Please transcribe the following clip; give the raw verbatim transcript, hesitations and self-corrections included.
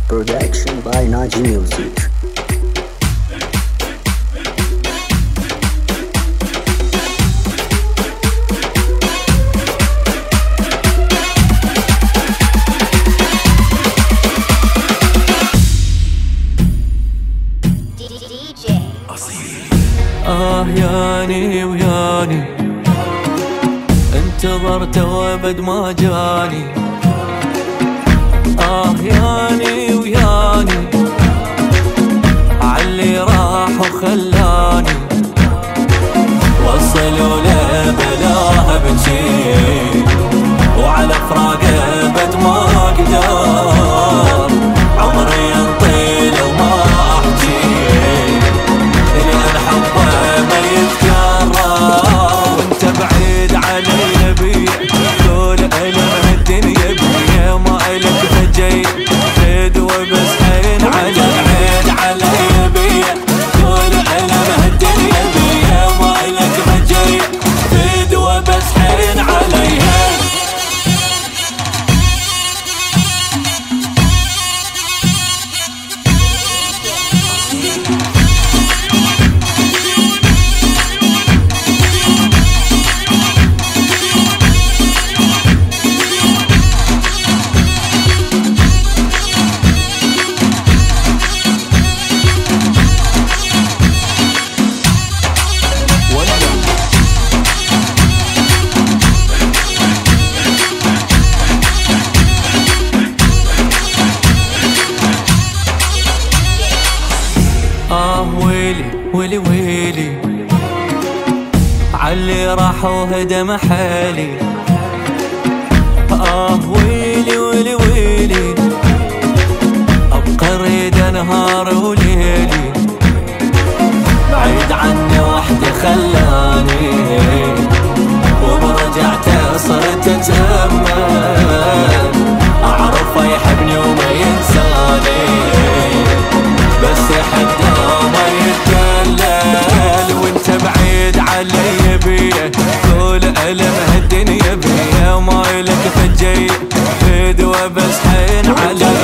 Production by Naji Music. آه ياني وياني انتظرت وابد ما جاني. آه ياني وياني عاللي راح وخلاني. وصلوا له بلاه بجي وعلى فراقه بد ما اقدر. عمري ينطيل وما احجي لان حبه ما يتكرر. وانت بعيد علي بيه طول ألم الدنيا بيه ما إلك فجي فدوة بس حين علي. بعيد علي بيه طول ألم الدنيا بيه ما إلك فجي فدوة بس حين عليها. آه ويلي ويلي ويلي عاللي راح وهدم حالي. آه ويلي ويلي ويلي أبقى أريد نهار وليلي. بعيد عني وحدي خلاني وبرجعته صرت أتأمل. أعرفه يحبني وما ينساني بس حتى ما يتدلل. وانت بعيد علي بيه طول ألم هالدنيا بيه ما إلك فجي فدوة بس حين علي.